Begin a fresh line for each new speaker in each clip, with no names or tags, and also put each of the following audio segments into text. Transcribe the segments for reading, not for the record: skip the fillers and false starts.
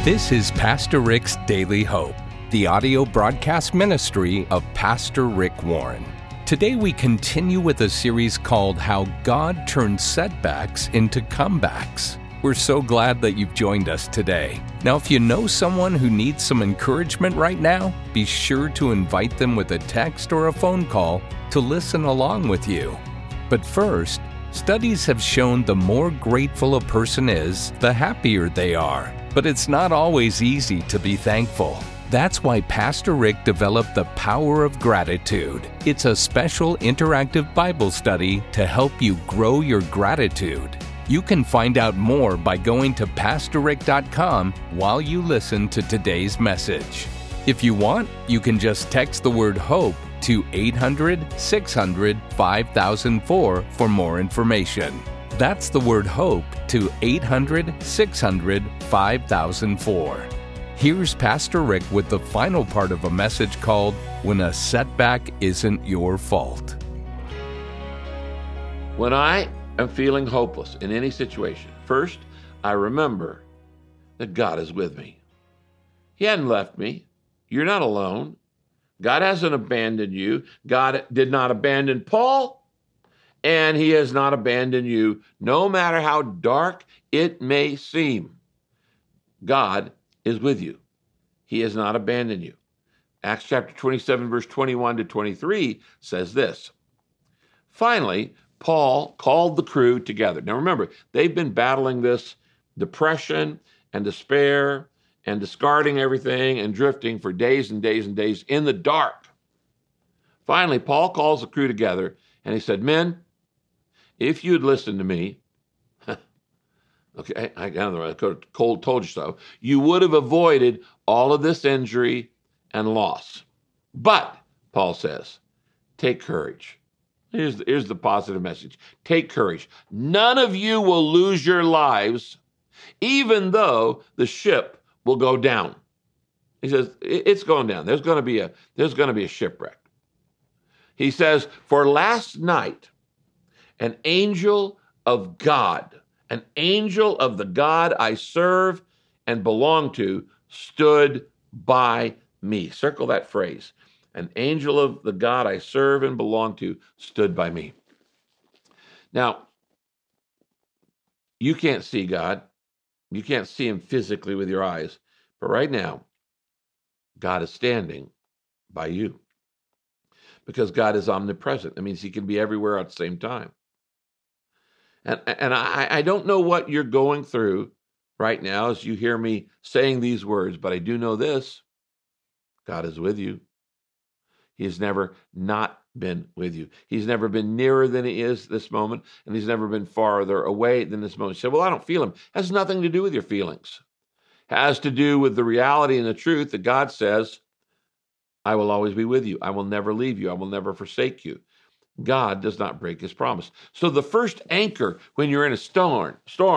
This is Pastor Rick's Daily Hope, the audio broadcast ministry of Pastor Rick Warren. Today we continue with a series called How God Turns Setbacks into Comebacks. We're so glad that you've joined us today. Now, if you know someone who needs some encouragement right now, be sure to invite them with a text or a phone call to listen along with you. But first, studies have shown the more grateful a person is, the happier they are. But it's not always easy to be thankful. That's why Pastor Rick developed the Power of Gratitude. It's a special interactive Bible study to help you grow your gratitude. You can find out more by going to PastorRick.com while you listen to today's message. If you want, you can just text the word HOPE to 800-600-5004 for more information. That's the word HOPE to 800-600-5004. Here's Pastor Rick with the final part of a message called When a Setback Isn't Your Fault.
When I am feeling hopeless in any situation, first, I remember that God is with me. He hadn't left me. You're not alone. God hasn't abandoned you. God did not abandon Paul. And he has not abandoned you, no matter how dark it may seem. God is with you. He has not abandoned you. Acts chapter 27, verse 21 to 23 says this. Finally, Paul called the crew together. Now remember, they've been battling this depression and despair and discarding everything and drifting for days and days and days in the dark. Finally, Paul calls the crew together and he said, men, if you'd listened to me, okay, I told you so, you would have avoided all of this injury and loss. But, Paul says, take courage. Here's the positive message. Take courage. None of you will lose your lives, even though the ship will go down. He says, it's going down. There's going to be a shipwreck. He says, for last night, an angel of God, an angel of the God I serve and belong to, stood by me. Circle that phrase. An angel of the God I serve and belong to stood by me. Now, you can't see God. You can't see him physically with your eyes. But right now, God is standing by you. Because God is omnipresent. That means he can be everywhere at the same time. And I don't know what you're going through right now as you hear me saying these words, but I do know this. God is with you. He has never not been with you. He's never been nearer than he is this moment, and he's never been farther away than this moment. You say, well, I don't feel him. It has nothing to do with your feelings. It has to do with the reality and the truth that God says, I will always be with you. I will never leave you. I will never forsake you. God does not break his promise. So the first anchor when you're in a storm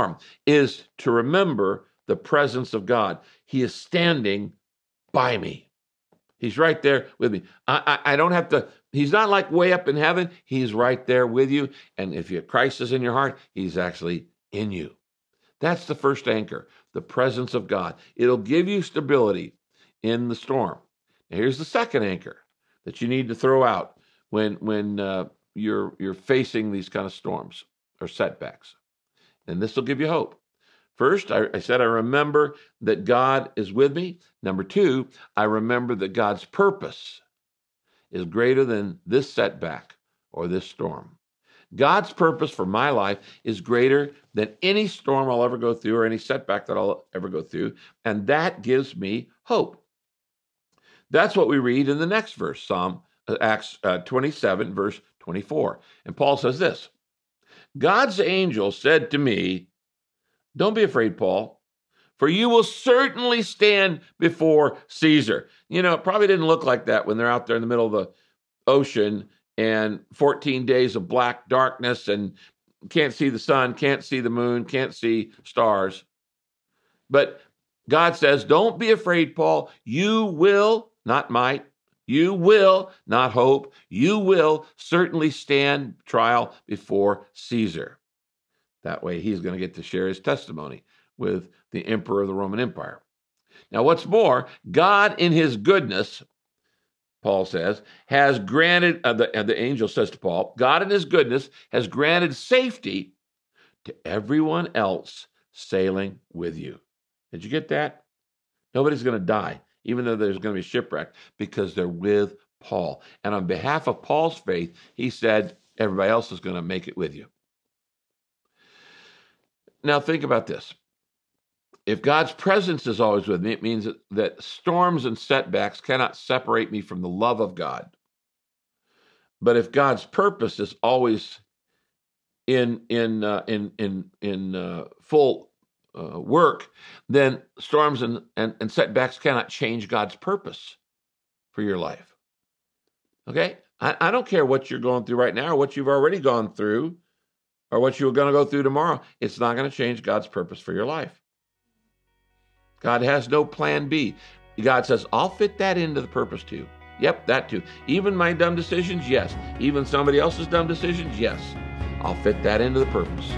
is to remember the presence of God. He is standing by me. He's right there with me. I don't have to, he's not like way up in heaven. He's right there with you. And if Christ is in your heart, he's actually in you. That's the first anchor, the presence of God. It'll give you stability in the storm. Now, here's the second anchor that you need to throw out when you're facing these kind of storms or setbacks. And this will give you hope. First, I said I remember that God is with me. Number two, I remember that God's purpose is greater than this setback or this storm. God's purpose for my life is greater than any storm I'll ever go through or any setback that I'll ever go through. And that gives me hope. That's what we read in the next verse, Acts 27, verse 24. And Paul says this, God's angel said to me, don't be afraid, Paul, for you will certainly stand before Caesar. You know, it probably didn't look like that when they're out there in the middle of the ocean and 14 days of black darkness and can't see the sun, can't see the moon, can't see stars. But God says, don't be afraid, Paul. You will, not might, you will, not hope, you will certainly stand trial before Caesar. That way he's going to get to share his testimony with the emperor of the Roman Empire. Now, what's more, God in his goodness, Paul says, has granted, the angel says to Paul, God in his goodness has granted safety to everyone else sailing with you. Did you get that? Nobody's going to die, even though there's going to be shipwreck, because they're with Paul. And on behalf of Paul's faith, he said, everybody else is going to make it with you. Now, think about this. If God's presence is always with me, it means that storms and setbacks cannot separate me from the love of God. But if God's purpose is always in full work, then storms and setbacks cannot change God's purpose for your life. Okay? I don't care what you're going through right now or what you've already gone through or what you're going to go through tomorrow. It's not going to change God's purpose for your life. God has no plan B. God says, I'll fit that into the purpose too. Yep, that too. Even my dumb decisions, yes. Even somebody else's dumb decisions, yes. I'll fit that into the purpose.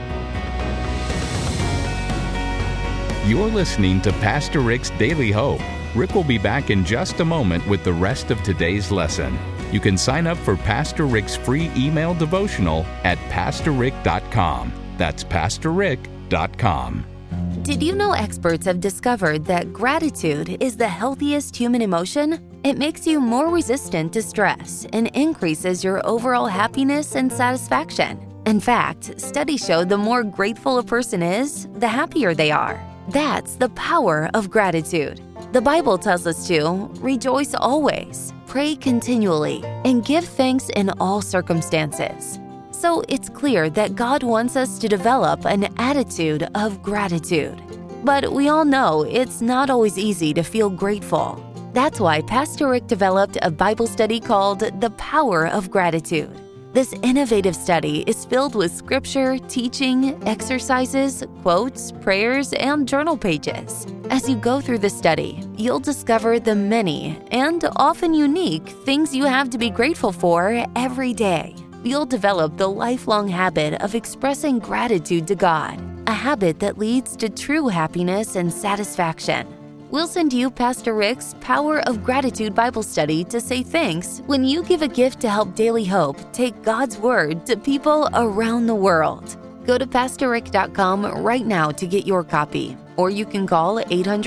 You're listening to Pastor Rick's Daily Hope. Rick will be back in just a moment with the rest of today's lesson. You can sign up for Pastor Rick's free email devotional at pastorrick.com. That's pastorrick.com.
Did you know experts have discovered that gratitude is the healthiest human emotion? It makes you more resistant to stress and increases your overall happiness and satisfaction. In fact, studies show the more grateful a person is, the happier they are. That's the power of gratitude. The Bible tells us to rejoice always, pray continually, and give thanks in all circumstances. So it's clear that God wants us to develop an attitude of gratitude. But we all know it's not always easy to feel grateful. That's why Pastor Rick developed a Bible study called The Power of Gratitude. This innovative study is filled with scripture, teaching, exercises, quotes, prayers, and journal pages. As you go through the study, you'll discover the many and often unique things you have to be grateful for every day. You'll develop the lifelong habit of expressing gratitude to God, a habit that leads to true happiness and satisfaction. We'll send you Pastor Rick's Power of Gratitude Bible Study to say thanks when you give a gift to help Daily Hope take God's Word to people around the world. Go to pastorrick.com right now to get your copy, or you can call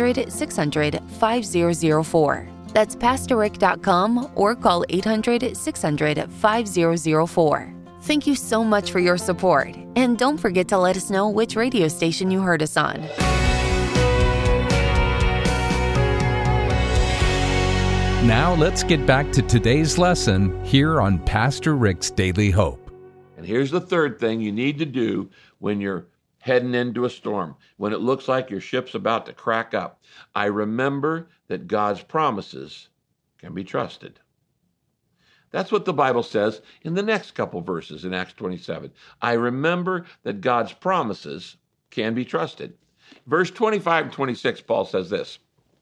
800-600-5004. That's pastorrick.com or call 800-600-5004. Thank you so much for your support, and don't forget to let us know which radio station you heard us on.
Now let's get back to today's lesson here on Pastor Rick's Daily Hope.
And here's the third thing you need to do when you're heading into a storm, when it looks like your ship's about to crack up. I remember that God's promises can be trusted. That's what the Bible says in the next couple verses in Acts 27. I remember that God's promises can be trusted. Verse 25 and 26, Paul says this.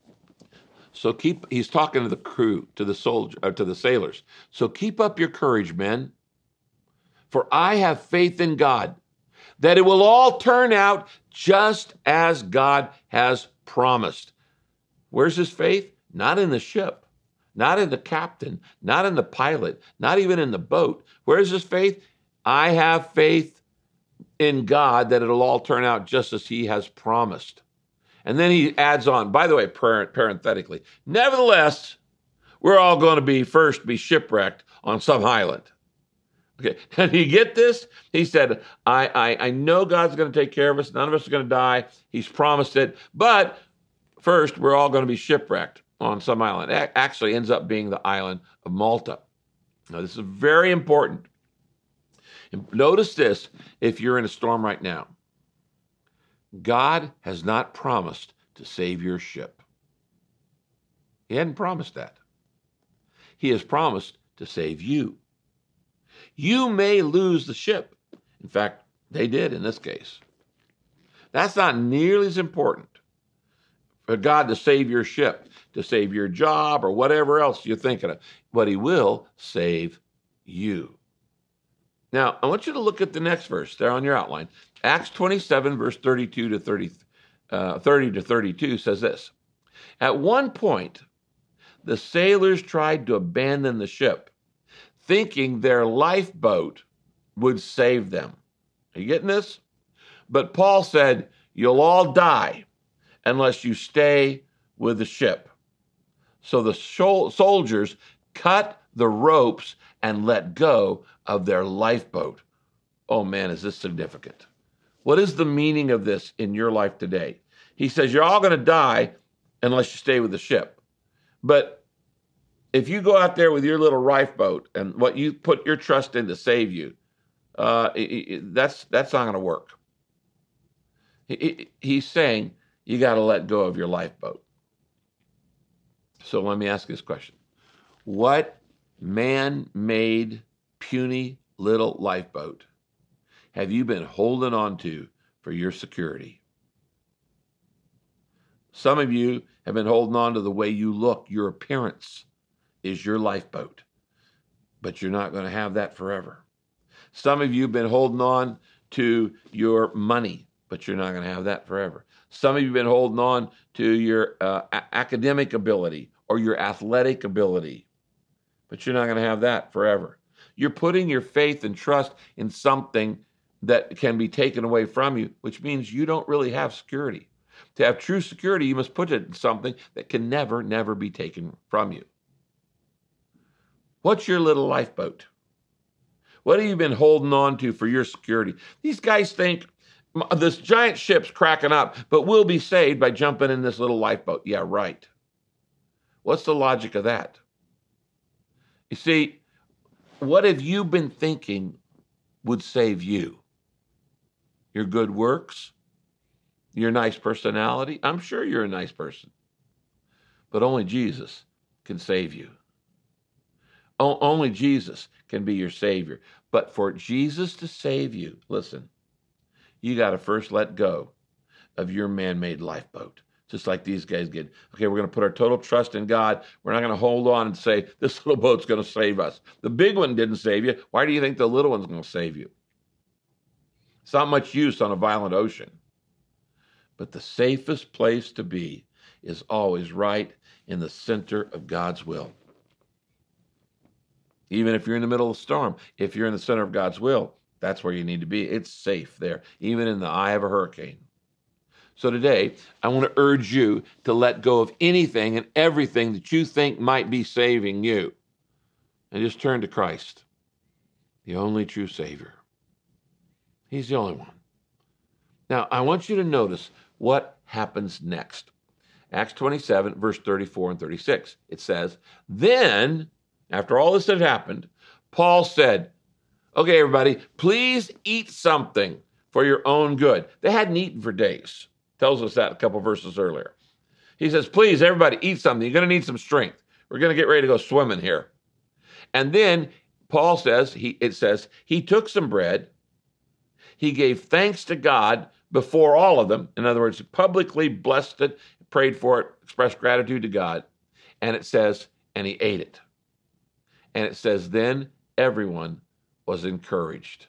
He's talking to the crew, to the sailors. So keep up your courage, men, for I have faith in God that it will all turn out just as God has promised. Where's his faith? Not in the ship, not in the captain, not in the pilot, not even in the boat. Where's his faith? I have faith in God that it'll all turn out just as he has promised. And then he adds on, by the way, parenthetically, nevertheless, we're all going to be shipwrecked on some island. Okay, and you get this? He said, I know God's going to take care of us. None of us are going to die. He's promised it. But first, we're all going to be shipwrecked on some island. It actually ends up being the island of Malta. Now, this is very important. And notice this if you're in a storm right now. God has not promised to save your ship. He hadn't promised that. He has promised to save you. You may lose the ship. In fact, they did in this case. That's not nearly as important for God to save your ship, to save your job, or whatever else you're thinking of. But he will save you. Now, I want you to look at the next verse there on your outline. Acts 27, verse 30 to 32 says this. At one point, the sailors tried to abandon the ship, thinking their lifeboat would save them. Are you getting this? But Paul said, you'll all die unless you stay with the ship. So the soldiers cut the ropes and let go of their lifeboat. Oh man, is this significant? What is the meaning of this in your life today? He says, you're all going to die unless you stay with the ship. But if you go out there with your little lifeboat and what you put your trust in to save you, that's not going to work. He's saying you got to let go of your lifeboat. So let me ask this question. What man-made, puny little lifeboat have you been holding on to for your security? Some of you have been holding on to the way you look. Your appearance is your lifeboat, but you're not going to have that forever. Some of you have been holding on to your money, but you're not going to have that forever. Some of you have been holding on to your academic ability or your athletic ability, but you're not going to have that forever. You're putting your faith and trust in something that can be taken away from you, which means you don't really have security. To have true security, you must put it in something that can never, never be taken from you. What's your little lifeboat? What have you been holding on to for your security? These guys think this giant ship's cracking up, but we'll be saved by jumping in this little lifeboat. Yeah, right. What's the logic of that? You see, what have you been thinking would save you? Your good works? Your nice personality? I'm sure you're a nice person. But only Jesus can save you. Only Jesus can be your Savior. But for Jesus to save you, listen, you got to first let go of your man-made lifeboat, just like these guys did. Okay, we're going to put our total trust in God. We're not going to hold on and say, this little boat's going to save us. The big one didn't save you. Why do you think the little one's going to save you? It's not much use on a violent ocean. But the safest place to be is always right in the center of God's will. Even if you're in the middle of a storm, if you're in the center of God's will, that's where you need to be. It's safe there, even in the eye of a hurricane. So today, I want to urge you to let go of anything and everything that you think might be saving you. And just turn to Christ, the only true Savior. He's the only one. Now, I want you to notice what happens next. Acts 27, verse 34 and 36. It says, then, after all this had happened, Paul said, okay, everybody, please eat something for your own good. They hadn't eaten for days. Tells us that a couple verses earlier. He says, please, everybody, eat something. You're going to need some strength. We're going to get ready to go swimming here. And then Paul says, it says, he took some bread. He gave thanks to God before all of them. In other words, he publicly blessed it, prayed for it, expressed gratitude to God. And it says, and he ate it. And it says, then everyone was encouraged.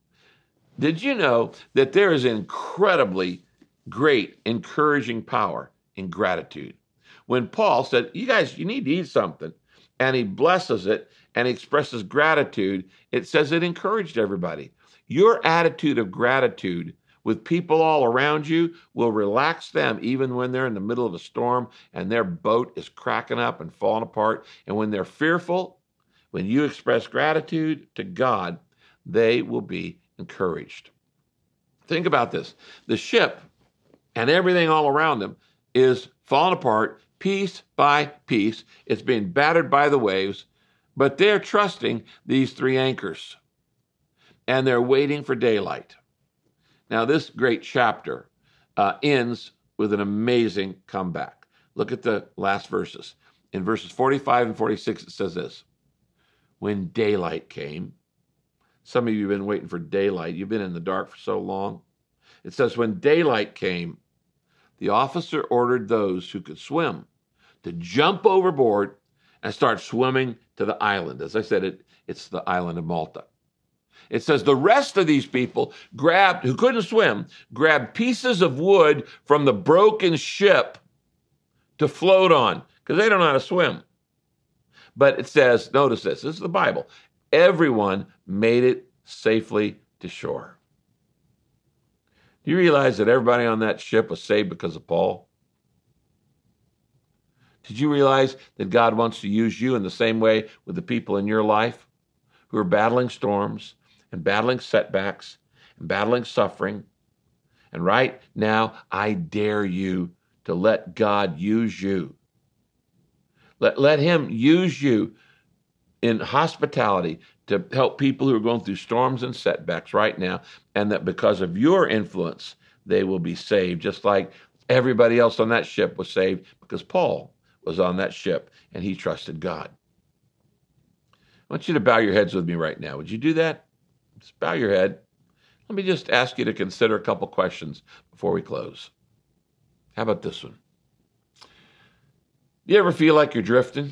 Did you know that there is incredibly great encouraging power in gratitude? When Paul said, you guys, you need to eat something, and he blesses it and he expresses gratitude, it says it encouraged everybody. Your attitude of gratitude with people all around you will relax them even when they're in the middle of a storm and their boat is cracking up and falling apart. And when they're fearful, when you express gratitude to God, they will be encouraged. Think about this. The ship and everything all around them is falling apart piece by piece. It's being battered by the waves, but they're trusting these three anchors, and they're waiting for daylight. Now, this great chapter ends with an amazing comeback. Look at the last verses. In verses 45 and 46, it says this. When daylight came, some of you have been waiting for daylight. You've been in the dark for so long. It says, when daylight came, the officer ordered those who could swim to jump overboard and start swimming to the island. As I said, it's the island of Malta. It says the rest of these people who couldn't swim, grabbed pieces of wood from the broken ship to float on because they don't know how to swim. But it says, notice this is the Bible, everyone made it safely to shore. Do you realize that everybody on that ship was saved because of Paul? Did you realize that God wants to use you in the same way with the people in your life who are battling storms and battling setbacks and battling suffering? And right now, I dare you to let God use you. Let him use you in hospitality to help people who are going through storms and setbacks right now, and that because of your influence, they will be saved, just like everybody else on that ship was saved because Paul was on that ship and he trusted God. I want you to bow your heads with me right now. Would you do that? Just bow your head. Let me just ask you to consider a couple questions before we close. How about this one? Do you ever feel like you're drifting?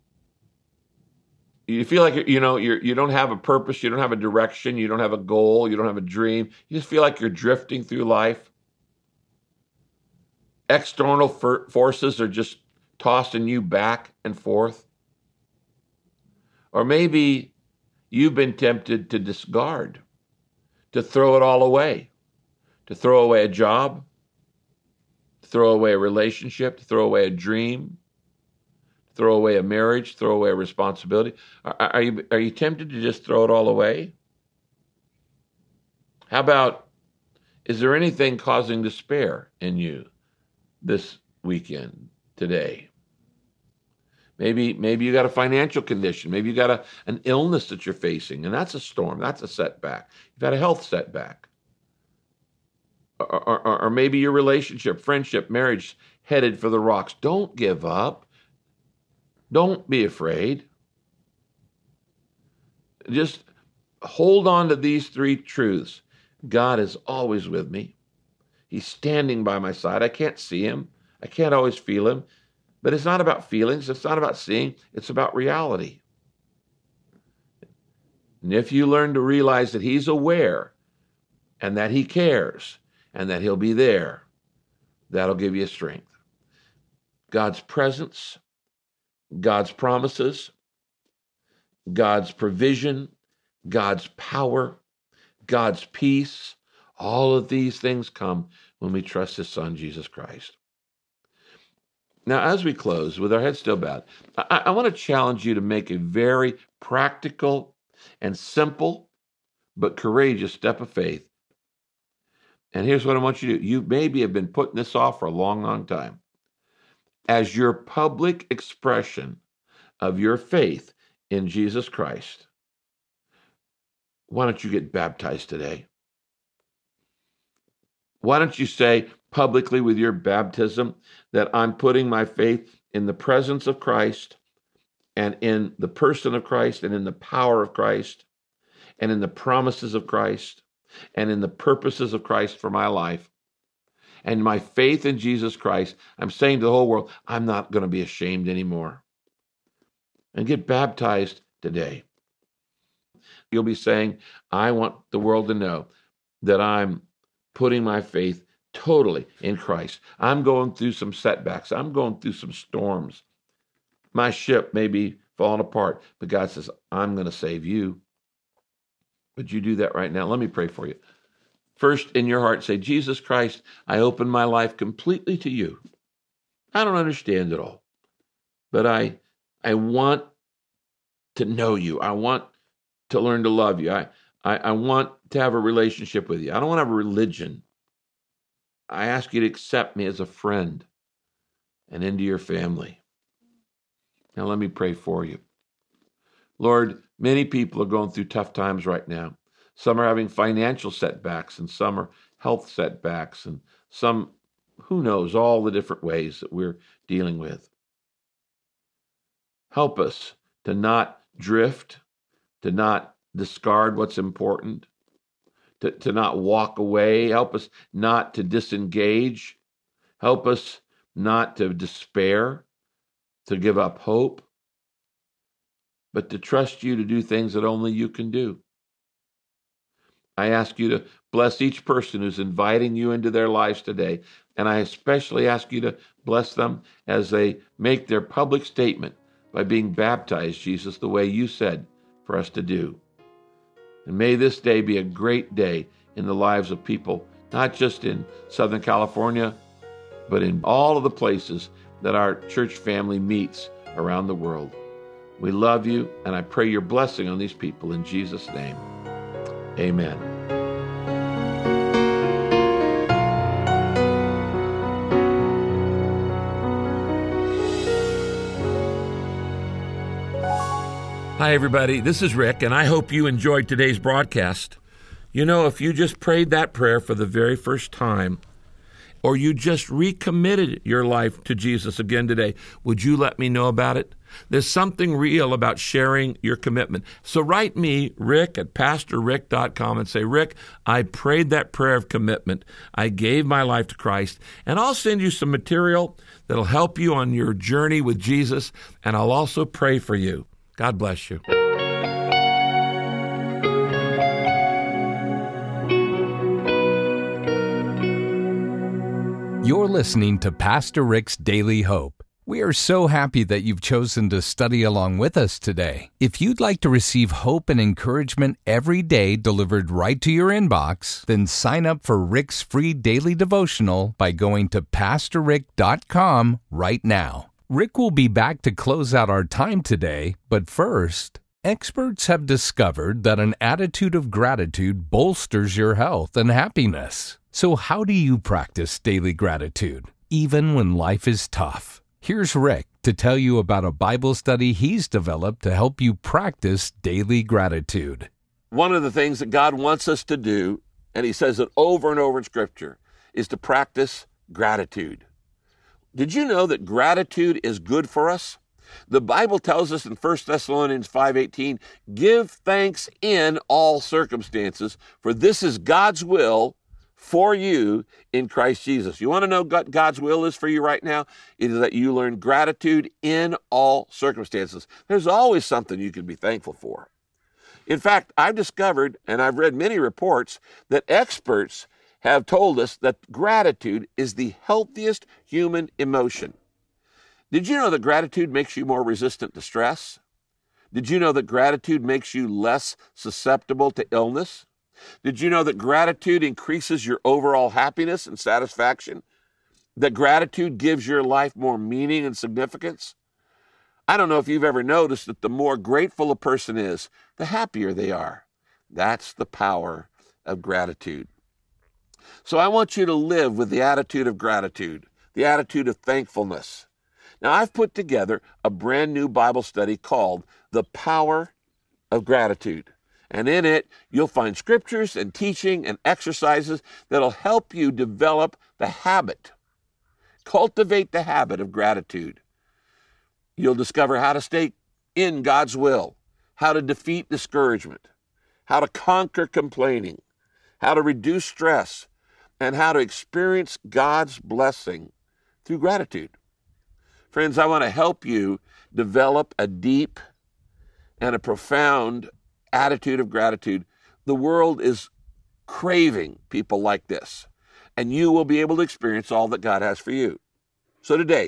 You feel like you don't have a purpose, you don't have a direction, you don't have a goal, you don't have a dream. You just feel like you're drifting through life. External forces are just tossing you back and forth. Or maybe you've been tempted to discard, to throw it all away, to throw away a job, to throw away a relationship, to throw away a dream, to throw away a marriage, throw away a responsibility. Are you tempted to just throw it all away? How about, is there anything causing despair in you this weekend, today? Maybe you got a financial condition. Maybe you got an illness that you're facing, and that's a storm. That's a setback. You've had a health setback. Or maybe your relationship, friendship, marriage headed for the rocks. Don't give up. Don't be afraid. Just hold on to these three truths. God is always with me. He's standing by my side. I can't see him. I can't always feel him. But it's not about feelings. It's not about seeing. It's about reality. And if you learn to realize that he's aware and that he cares and that he'll be there, that'll give you strength. God's presence, God's promises, God's provision, God's power, God's peace, all of these things come when we trust his son, Jesus Christ. Now, as we close with our heads still bowed, I want to challenge you to make a very practical and simple but courageous step of faith. And here's what I want you to do. You maybe have been putting this off for a long, long time. As your public expression of your faith in Jesus Christ, why don't you get baptized today? Why don't you say publicly with your baptism that I'm putting my faith in the presence of Christ and in the person of Christ and in the power of Christ and in the promises of Christ and in the purposes of Christ for my life. And my faith in Jesus Christ, I'm saying to the whole world, I'm not going to be ashamed anymore. And get baptized today. You'll be saying, I want the world to know that I'm putting my faith totally in Christ. I'm going through some setbacks. I'm going through some storms. My ship may be falling apart, but God says, I'm going to save you. Would you do that right now? Let me pray for you. First, in your heart, say, Jesus Christ, I open my life completely to you. I don't understand it all, but I want to know you. I want to learn to love you. I want to have a relationship with you. I don't want to have a religion. I ask you to accept me as a friend and into your family. Now let me pray for you. Lord, many people are going through tough times right now. Some are having financial setbacks, and some are health setbacks, and some, who knows, all the different ways that we're dealing with. Help us to not drift, to not discard what's important, to not walk away. Help us not to disengage. Help us not to despair, to give up hope, but to trust you to do things that only you can do. I ask you to bless each person who's inviting you into their lives today, And I especially ask you to bless them as they make their public statement by being baptized, Jesus, the way you said for us to do. And may this day be a great day in the lives of people, not just in Southern California, but in all of the places that our church family meets around the world. We love you, and I pray your blessing on these people in Jesus' name. Amen.
Hi, everybody. This is Rick, and I hope you enjoyed today's broadcast. You know, if you just prayed that prayer for the very first time, or you just recommitted your life to Jesus again today, would you let me know about it? There's something real about sharing your commitment. So write me, Rick, at PastorRick.com and say, Rick, I prayed that prayer of commitment. I gave my life to Christ, and I'll send you some material that'll help you on your journey with Jesus, and I'll also pray for you. God bless you.
You're listening to Pastor Rick's Daily Hope. We are so happy that you've chosen to study along with us today. If you'd like to receive hope and encouragement every day delivered right to your inbox, then sign up for Rick's free daily devotional by going to PastorRick.com right now. Rick will be back to close out our time today, but first, experts have discovered that an attitude of gratitude bolsters your health and happiness. So how do you practice daily gratitude, even when life is tough? Here's Rick to tell you about a Bible study he's developed to help you practice daily gratitude.
One of the things that God wants us to do, and he says it over and over in Scripture, is to practice gratitude. Did you know that gratitude is good for us? The Bible tells us in 1 Thessalonians 5:18, give thanks in all circumstances, for this is God's will for you in Christ Jesus. You want to know what God's will is for you right now? It is that you learn gratitude in all circumstances. There's always something you can be thankful for. In fact, I've discovered, and I've read many reports, that experts have told us that gratitude is the healthiest human emotion. Did you know that gratitude makes you more resistant to stress? Did you know that gratitude makes you less susceptible to illness? Did you know that gratitude increases your overall happiness and satisfaction? That gratitude gives your life more meaning and significance? I don't know if you've ever noticed that the more grateful a person is, the happier they are. That's the power of gratitude. So I want you to live with the attitude of gratitude, the attitude of thankfulness. Now, I've put together a brand new Bible study called The Power of Gratitude. And in it, you'll find scriptures and teaching and exercises that'll help you develop the habit, cultivate the habit of gratitude. You'll discover how to stay in God's will, how to defeat discouragement, how to conquer complaining, how to reduce stress, and how to experience God's blessing through gratitude. Friends, I want to help you develop a deep and a profound attitude of gratitude. The world is craving people like this, and you will be able to experience all that God has for you. So today,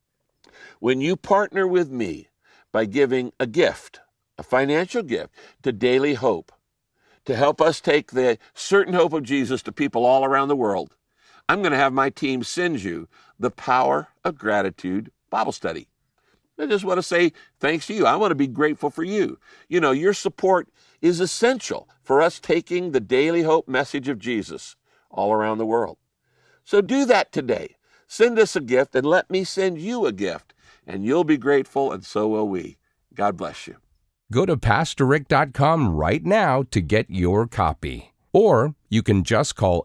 when you partner with me by giving a gift, a financial gift to Daily Hope, to help us take the certain hope of Jesus to people all around the world, I'm going to have my team send you the Power of Gratitude Bible study. I just want to say thanks to you. I want to be grateful for you. You know, your support is essential for us taking the Daily Hope message of Jesus all around the world. So do that today. Send us a gift and let me send you a gift, and you'll be grateful, and so will we. God bless you.
Go to PastorRick.com right now to get your copy. Or you can just call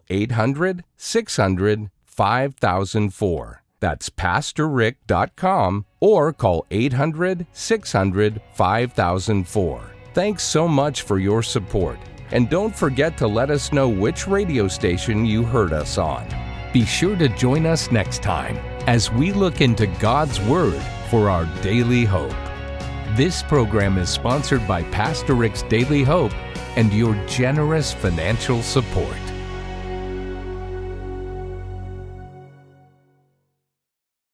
800-600-5004. That's PastorRick.com or call 800-600-5004. Thanks so much for your support. And don't forget to let us know which radio station you heard us on. Be sure to join us next time as we look into God's Word for our daily hope. This program is sponsored by Pastor Rick's Daily Hope and your generous financial support.